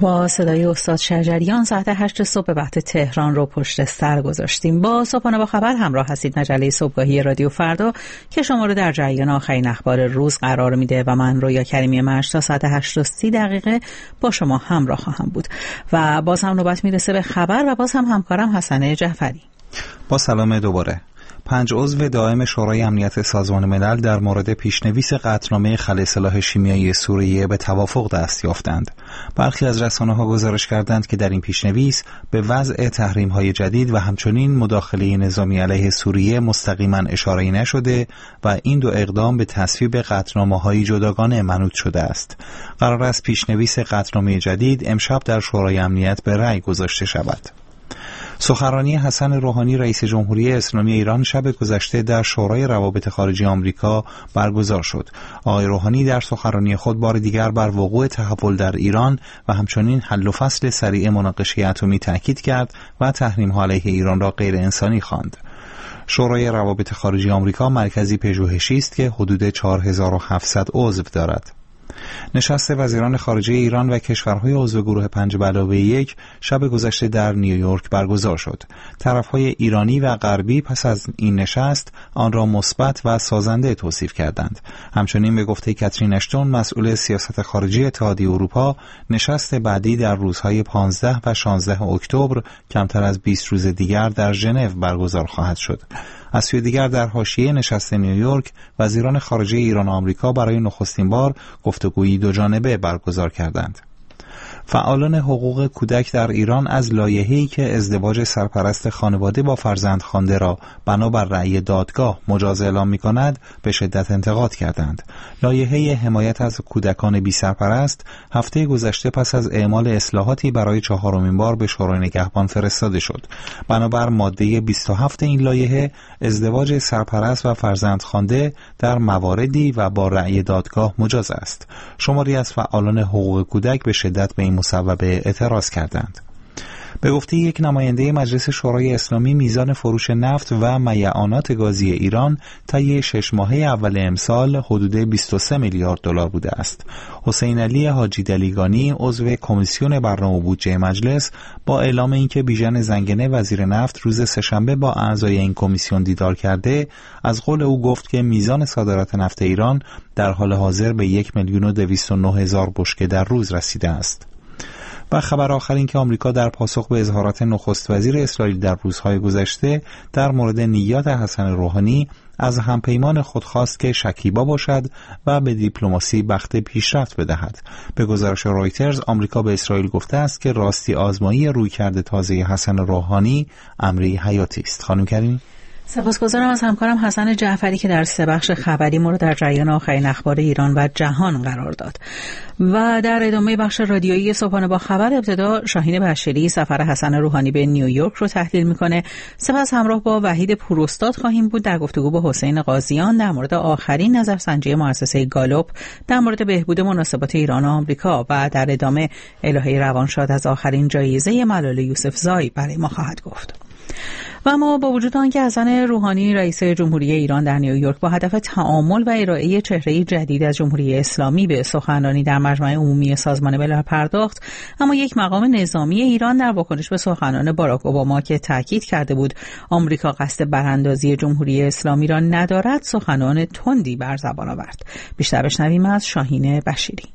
با صدای استاد شجریان ساعت 8 صبح وقت تهران رو پشت سر گذاشتیم. با صبحانه با خبر همراه هستید. مجله صبحگاهی رادیو فردا که شما رو در جریان آخرین اخبار روز قرار میده و من رویا کریمی مشت تا ساعت 8:30 با شما همراه خواهم بود. و باز هم نوبت میرسه به خبر و باز هم همکارم حسن جعفری. با سلام دوباره. 5 عضو دائم شورای امنیت سازمان ملل در مورد پیشنویس قطعنامه خلع سلاح شیمیایی سوریه به توافق دست یافتند. برخی از رسانه‌ها گزارش کردند که در این پیشنویس به وضع تحریم‌های جدید و همچنین مداخله نظامی علیه سوریه مستقیما اشاره‌ای نشده و این دو اقدام به تصویب قطعنامه‌های جداگانه منوط شده است. قرار است پیشنویس قطعنامه جدید امشب در شورای امنیت به رأی گذاشته شود. سخنرانی حسن روحانی رئیس جمهوری اسلامی ایران شب گذشته در شورای روابط خارجی آمریکا برگزار شد. آقای روحانی در سخنرانی خود بار دیگر بر وقوع تحول در ایران و همچنین حل و فصل سریع مناقشه اتمی تاکید کرد و تحریم‌ها علیه ایران را غیر انسانی خواند. شورای روابط خارجی آمریکا مرکزی پژوهشی است که حدود 4700 عضو دارد. نشست وزیران خارجه ایران و کشورهای عضو گروه 5+1 شب گذشته در نیویورک برگزار شد. طرفهای ایرانی و غربی پس از این نشست آن را مثبت و سازنده توصیف کردند. همچنین به گفته کاترین اشتون مسئول سیاست خارجی اتحادیه اروپا، نشست بعدی در روزهای 15 و 16 اکتبر کمتر از 20 روز دیگر در ژنو برگزار خواهد شد. از سوی دیگر در حاشیه نشست نیویورک وزیران خارجه ایران و آمریکا برای نخستین بار گفتگویی دوجانبه برگزار کردند. فعالان حقوق کودک در ایران از لایحه‌ای که ازدواج سرپرست خانواده با فرزندخوانده را بنابر رأی دادگاه مجاز اعلام می‌کند به شدت انتقاد کردند. لایحه حمایت از کودکان بی سرپرست هفته گذشته پس از اعمال اصلاحاتی برای 4مین بار به شورای نگهبان فرستاده شد. بنابر ماده 27 این لایحه ازدواج سرپرست و فرزندخوانده در مواردی و با رأی دادگاه مجاز است. شماری از فعالان حقوق کودک به شدت به این مصوبه اعتراض کردند. به گفته یک نماینده مجلس شورای اسلامی میزان فروش نفت و میعانات گازی ایران طی 6 ماهه اول امسال حدود 23 میلیارد دلار بوده است. حسین علی حاجی دلیگانی عضو کمیسیون برنامه و بودجه مجلس با اعلام اینکه بیژن زنگنه وزیر نفت روز سه‌شنبه با اعضای این کمیسیون دیدار کرده، از قول او گفت که میزان صادرات نفت ایران در حال حاضر به 1,209,000 بشکه در روز رسیده است. و خبر آخر این که آمریکا در پاسخ به اظهارات نخست وزیر اسرائیل در روزهای گذشته در مورد نیات حسن روحانی از همپیمان خود خواست که شکیبا باشد و به دیپلماسی بخت پیشرفت بدهد. به گزارش رویترز آمریکا به اسرائیل گفته است که راستی آزمایی رویکرد تازه حسن روحانی امری حیاتی است. خانم کریمی، سپاسگزارم از همکارم حسن جعفری که در 3 بخش خبری ما رو در جریان آخرین اخبار ایران و جهان قرار داد. و در ادامه بخش رادیویی صبحانه با خبر ابتدا شاهین بشیری سفر حسن روحانی به نیویورک رو تحلیل میکنه. سپس همراه با وحید پوراستاد خواهیم بود در گفتگو با حسین قاضیان در مورد آخرین نظرسنجی مؤسسه گالوپ در مورد بهبود مناسبات ایران و آمریکا و در ادامه الهه روانشاد از آخرین جایزه ملال یوسفزای برای ما خواهد گفت. و اما با وجود آنکه حسن روحانی رئیس جمهوری ایران در نیویورک با هدف تعامل و ارائه چهره‌ای جدید از جمهوری اسلامی به سخنرانی در مجمع عمومی سازمان ملل پرداخت، اما یک مقام نظامی ایران در واکنش به سخنان باراک اوباما که تاکید کرده بود آمریکا قصد براندازی جمهوری اسلامی را ندارد، سخنان تندی بر زبان آورد. بیشتر بشنویم از شاهین بشیری.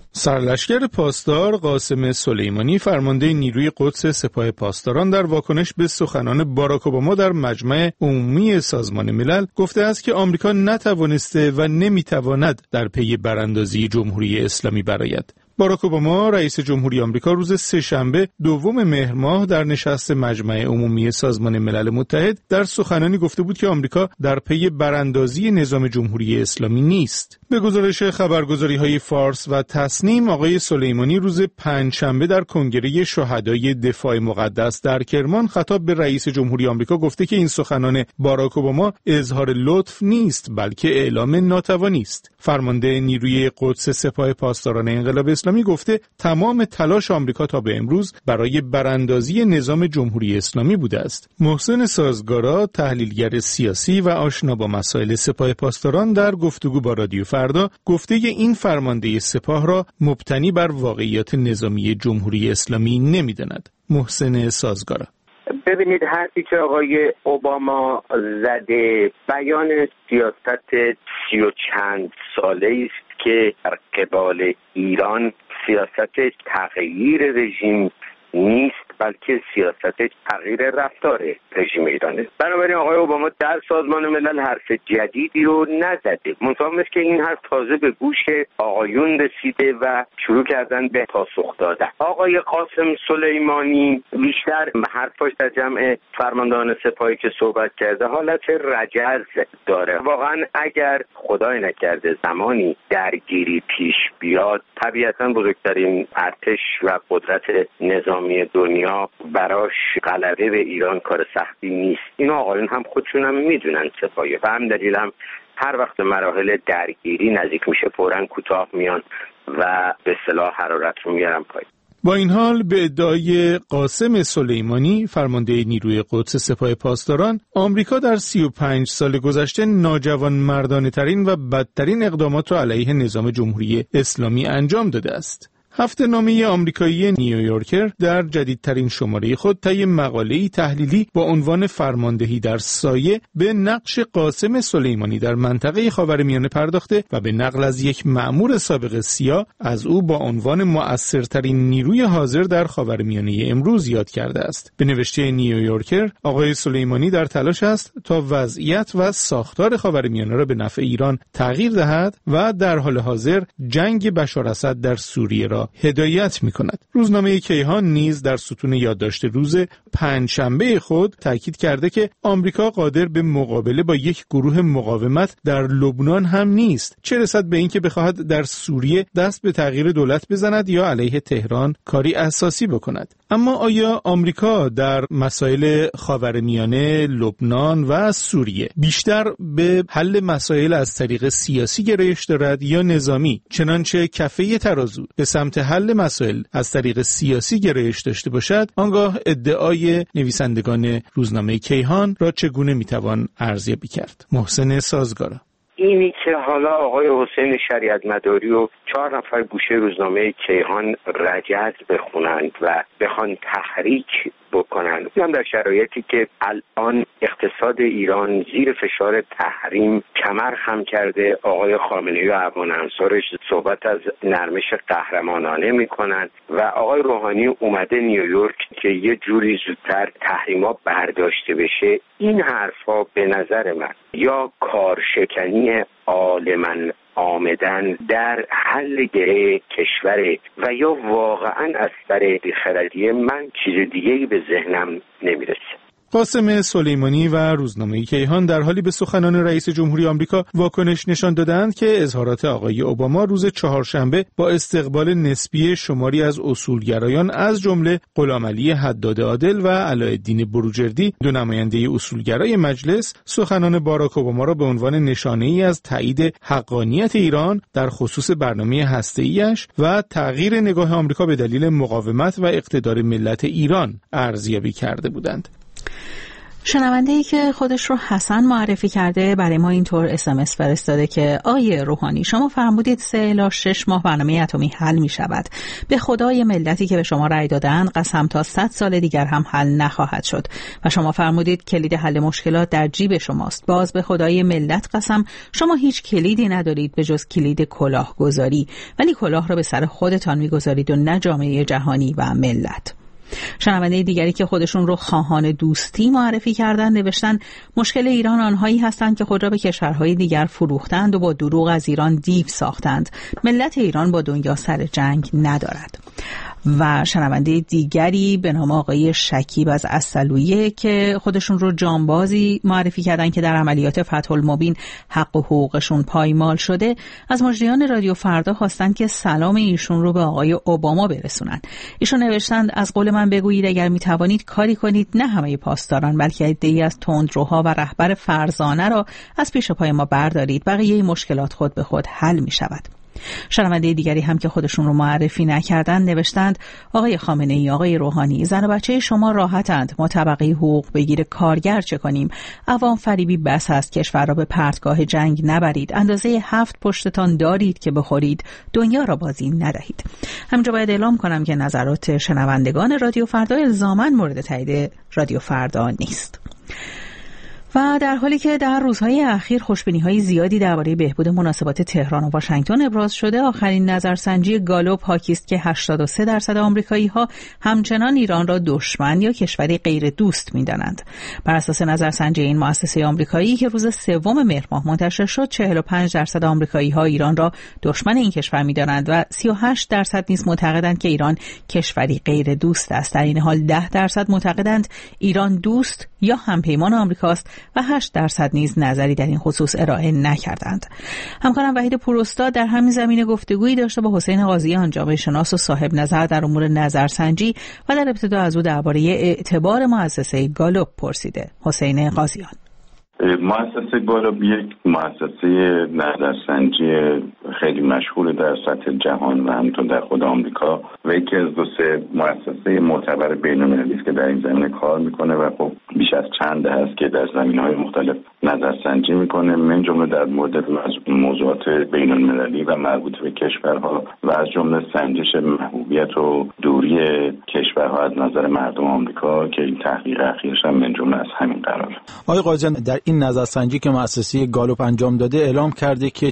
سرلشکر پاسدار قاسم سلیمانی فرمانده نیروی قدس سپاه پاسداران در واکنش به سخنان باراک اوباما در مجمع عمومی سازمان ملل گفته است که آمریکا نتوانسته و نمیتواند در پی براندازی جمهوری اسلامی برآید. باراک اوباما رئیس جمهوری آمریکا روز سه‌شنبه 2 مهر ماه در نشست مجمع عمومی سازمان ملل متحد در سخنانی گفته بود که آمریکا در پی براندازی نظام جمهوری اسلامی نیست. به گزارش خبرگزاری‌های فارس و تسنیم، آقای سلیمانی روز پنجشنبه در کنگره شهدای دفاع مقدس در کرمان خطاب به رئیس جمهوری آمریکا گفته که این سخنان باراک اوباما اظهار لطف نیست بلکه اعلام ناتوانی است. فرمانده نیروی قدس سپاه پاسداران انقلاب اسلامی گفته تمام تلاش آمریکا تا به امروز برای براندازی نظام جمهوری اسلامی بوده است. محسن سازگارا، تحلیلگر سیاسی و آشنا با مسائل سپاه پاسداران، در گفتگو با رادیو فردا فردا گفته این فرمانده سپاه را مبتنی بر واقعیات نظامی جمهوری اسلامی نمی‌داند. محسن سازگارا: ببینید، حرفی که آقای اوباما زده بیان سیاست 30 و چند ساله است که در قبال ایران سیاست تغییر رژیم نیست، بلکه سیاست تغییر رفتار رژیم ایرانه. بنابراین آقای اوباما در سازمان ملل حرف جدیدی رو نزده، منتها مثل که این حرف تازه به گوش آقایون رسیده و شروع کردن به پاسخ دادن. آقای قاسم سلیمانی بیشتر حرفاش در جمع فرماندهان سپاهی که صحبت کرده حالت رجز داره. واقعا اگر خدای نکرده زمانی درگیری پیش بیاد، طبیعتا بزرگترین ارتش و قدرت نظامی دنیا براش غلبه به ایران کار سختی نیست. این آقایون هم خودشون هم میدونن سپاهی، و هم دلیل هم هر وقت مراحل درگیری نزدیک میشه فوراً کوتاه میان و به اصطلاح حرارت رو میارن پایین. با این حال به ادعای قاسم سلیمانی فرمانده نیروی قدس سپاه پاسداران، آمریکا در 35 سال گذشته ناجوانمردانه ترین و بدترین اقدامات را علیه نظام جمهوری اسلامی انجام داده است. هفته‌نامه آمریکایی نیویورکر در جدیدترین شماره خود طی مقاله‌ای تحلیلی با عنوان فرماندهی در سایه به نقش قاسم سلیمانی در منطقه خاورمیانه پرداخته و به نقل از یک مأمور سابق سیا از او با عنوان مؤثرترین نیروی حاضر در خاورمیانه امروز یاد کرده است. به نوشته نیویورکر، آقای سلیمانی در تلاش است تا وضعیت و ساختار خاورمیانه را به نفع ایران تغییر دهد و در حال حاضر جنگ بشار اسد در سوریه را هدایت می‌کند. روزنامه کیهان نیز در ستون یادداشت روز پنجشنبه خود تاکید کرده که آمریکا قادر به مقابله با یک گروه مقاومت در لبنان هم نیست، چه رسد به اینکه بخواهد در سوریه دست به تغییر دولت بزند یا علیه تهران کاری اساسی بکند. اما آیا آمریکا در مسائل خاورمیانه، لبنان و سوریه بیشتر به حل مسائل از طریق سیاسی گرایش دارد یا نظامی؟ چنانچه کفه ترازو به سمت حل مسائل از طریق سیاسی گرایش داشته باشد، آنگاه ادعای نویسندگان روزنامه کیهان را چگونه میتوان ارزیابی کرد؟ محسن سازگارا: اینی که حالا آقای حسین شریعت مداری و 4 نفر گوشه روزنامه کیهان رجز بخونند و بخوان تحریک بکنند، هم در شرایطی که الان اقتصاد ایران زیر فشار تحریم کمر خم کرده، آقای خامنه‌ای و اعوان انصارش صحبت از نرمش قهرمانانه میکنند و آقای روحانی اومده نیویورک که یه جوری زودتر تحریما برداشته بشه. این حرفا به نظر من یا کارشکنی عالماً آمدن در حل گره کشور و یا واقعاً از سر بیخردی، من چیز دیگه‌ای به ذهنم نمیرسه. قاسم سلیمانی و روزنامه کیهان در حالی به سخنان رئیس جمهوری آمریکا واکنش نشان دادند که اظهارات آقای اوباما روز چهارشنبه با استقبال نسبی شماری از اصولگرایان از جمله غلامعلی حداد عادل و علاءالدین بروجردی، 2 نماینده اصولگرای مجلس، سخنان باراک اوباما را به عنوان نشانه‌ای از تایید حقانیت ایران در خصوص برنامه هسته‌ایش و تغییر نگاه آمریکا به دلیل مقاومت و اقتدار ملت ایران ارزیابی کرده بودند. شنونده‌ای که خودش رو حسن معرفی کرده برای ما اینطور SMS فرستاده که آیه روحانی، شما فرمودید 3 الی 6 ماه برنامه اتمی حل می شود. به خدای ملتی که به شما رأی دادن قسم تا 100 سال دیگر هم حل نخواهد شد. و شما فرمودید کلید حل مشکلات در جیب شماست. باز به خدای ملت قسم، شما هیچ کلیدی ندارید به جز کلید کلاهگذاری، ولی کلاه را به سر خودتان می‌گذارید و نه جامعه جهانی و ملت. شنونده دیگری که خودشون رو خواهان دوستی معرفی کردن نوشتن مشکل ایران آنهایی هستند که خود را به کشورهای دیگر فروختند و با دروغ از ایران دیو ساختند. ملت ایران با دنیا سر جنگ ندارد. و شنونده دیگری به نام آقای شکیب از عسلویه که خودشون رو جانبازی معرفی کردن که در عملیات فتح المبین حق و حقوقشون پایمال شده، از مجریان رادیو فردا خواستن که سلام ایشون رو به آقای اوباما برسونن. ایشون نوشتند از قول من بگویید اگر میتوانید کاری کنید، نه همه پاسداران بلکه عده‌ای از تندروها و رهبر فرزانه را از پیش پای ما بردارید، بقیه مشکلات خود به خود حل می شود. شنونده دیگری هم که خودشون رو معرفی نکردند نوشتند آقای خامنه‌ای، آقای روحانی، زن و بچه شما راحتند، ما طبقه حقوق بگیر کارگر چه کنیم؟ عوام فریبی بس است، کشور را به پرتگاه جنگ نبرید، اندازه 7 پشتتان دارید که بخورید، دنیا را بازی ندهید. همینجا باید اعلام کنم که نظرات شنوندگان رادیو فردا الزاماً مورد تایید رادیو فردا نیست. و در حالی که در روزهای اخیر خوشبینی‌های زیادی درباره بهبود مناسبات تهران و واشنگتن ابراز شده، آخرین نظرسنجی گالوپ حاکی است که 83% آمریکایی‌ها همچنان ایران را دشمن یا کشوری غیر دوست می‌دانند. بر اساس نظرسنجی این مؤسسه آمریکایی که روز 3 مهر ماه منتشر شد، 45% آمریکایی‌ها ایران را دشمن این کشور می‌دانند و 38% نیز معتقدند که ایران کشوری غیر دوست است. در این حال 10% معتقدند ایران دوست یا همپیمان آمریکاست و 8% نیز نظری در این خصوص ارائه نکردند. همکارم وحید پوراستاد در همین زمینه گفتگویی داشته با حسین قاضیان، جامعه شناس و صاحب نظر در امور نظرسنجی، و در ابتدا از او درباره اعتبار مؤسسه گالوپ پرسیده. حسین قاضیان: مؤسسه گالوپ یک مؤسسه نظرسنجی خیلی مشهور در سطح جهان و همینطور در خود آمریکا و یکی از 2-3 مؤسسه معتبر بین‌المللی است که در این زمینه کار میکنه و خب بیش از چند دهه است که در زمینه‌های مختلف نظرسنجی میکنه، من جمله در مورد موضوعات بین‌المللی و مربوط به کشورها و از جمله سنجش محبوبیت و دوری کشورها از نظر مردم آمریکا که این تحقیق اخیرش هم من جمله از همین قراره. آقای قاضیان، در این نظرسنجی که مؤسسه گالوپ انجام داده اعلام کرده که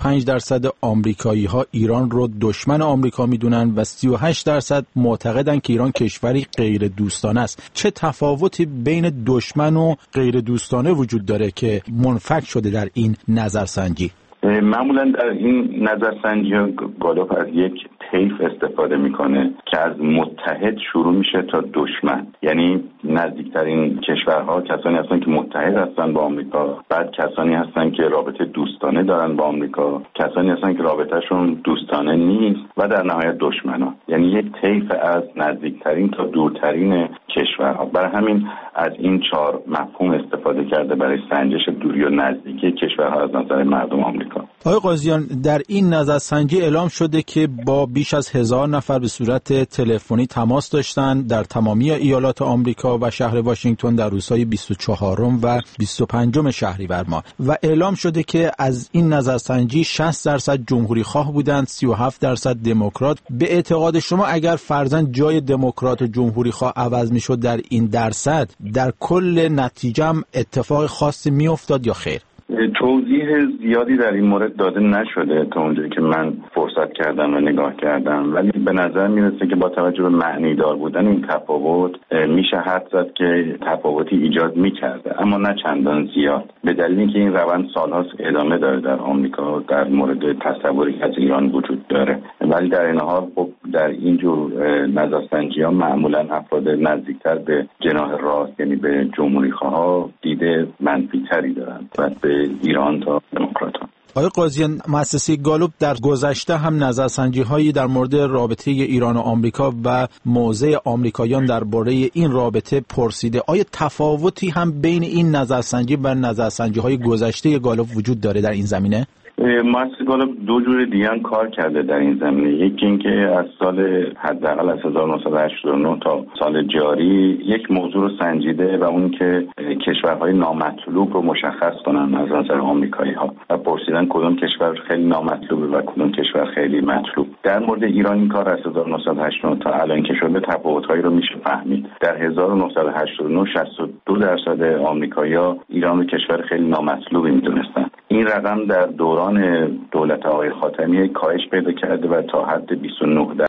45% آمریکایی‌ها ایران رو دشمن آمریکا میدونن و 38% معتقدن که ایران کشوری غیر دوستانه است. چه تفاوتی بین دشمن و غیر دوستانه وجود داره که منفک شده در این نظرسنجی؟ معمولا در این نظرسنجی گالوپ از یک طیف استفاده میکنه که از متحد شروع میشه تا دشمن، یعنی نزدیکترین کشورها کسانی هستن که متحد هستن با آمریکا، بعد کسانی هستن که رابطه دوستانه دارن با آمریکا، کسانی هستن که رابطهشون دوستانه نیست و در نهایت دشمنا، یعنی یک طیف از نزدیکترین تا دورترین کشورها. برای همین از این 4 مفهوم استفاده کرده برای سنجش دوری و نزدیکی کشورها از نظر مردم آمریکا. آقای قاضیان، در این نظرسنجی اعلام شده که با بیش از 1000 نفر به صورت تلفنی تماس داشتند در تمامی ایالات آمریکا و شهر واشنگتن در روزهای 24 و 25 شهریور ماه و اعلام شده که از این نظرسنجی 60% جمهوری خواه بودند، 37% دموکرات. به اعتقاد شما اگر فرضاً جای دموکرات و جمهوری خواه عوض میشد در این درصد، در کل نتیجه هم اتفاق خاصی میافتاد یا خیر؟ توضیح زیادی در این مورد داده نشده تا اونجایی که من فرصت کردم و نگاه کردم، ولی به نظر میرسه که با توجه به معنی دار بودن این تفاوت میشه حد زد که تفاوتی ایجاد میکرده، اما نه چندان زیاد، به دلیل اینکه این روند سالهاست ادامه داره در آمریکا در مورد تصوری که از ایران وجود داره. ولی در این حال خب در اینجور نظرسنجی‌ها معمولا افراد نزدیکتر به جناح راست یعنی به جمهوری خواها دیده منفی‌تری دارن و به ایران تا دموکرات‌ها. آقای قاضیان، مؤسسه گالوپ در گذشته هم نظرسنجی‌هایی در مورد رابطه ایران و آمریکا و موضع آمریکاییان درباره این رابطه پرسیده. آیا تفاوتی هم بین این نظرسنجی و نظرسنجی‌های گذشته گالوپ وجود داره در این زمینه؟ مؤسسه گالوپ 2 جور دیگه هم کار کرده در این زمینه. یکی این که از سال حداقل از 1989 تا سال جاری یک موضوع رو سنجیده و اون که کشورهای نامطلوب رو مشخص کنن از نظر آمریکایی‌ها و پرسیدن کدوم کشور خیلی نامطلوبه و کدوم کشور خیلی مطلوب. در مورد ایران این کار از 1989 تا الان که شده تفاوت‌هایی رو میشه فهمید. در 1989 62% آمریکایی‌ها ایران رو کشور خیلی نامطلوبی می‌دونستن. این رقم در دوران دولت آقای خاتمی کاهش پیدا کرده و تا حد 29%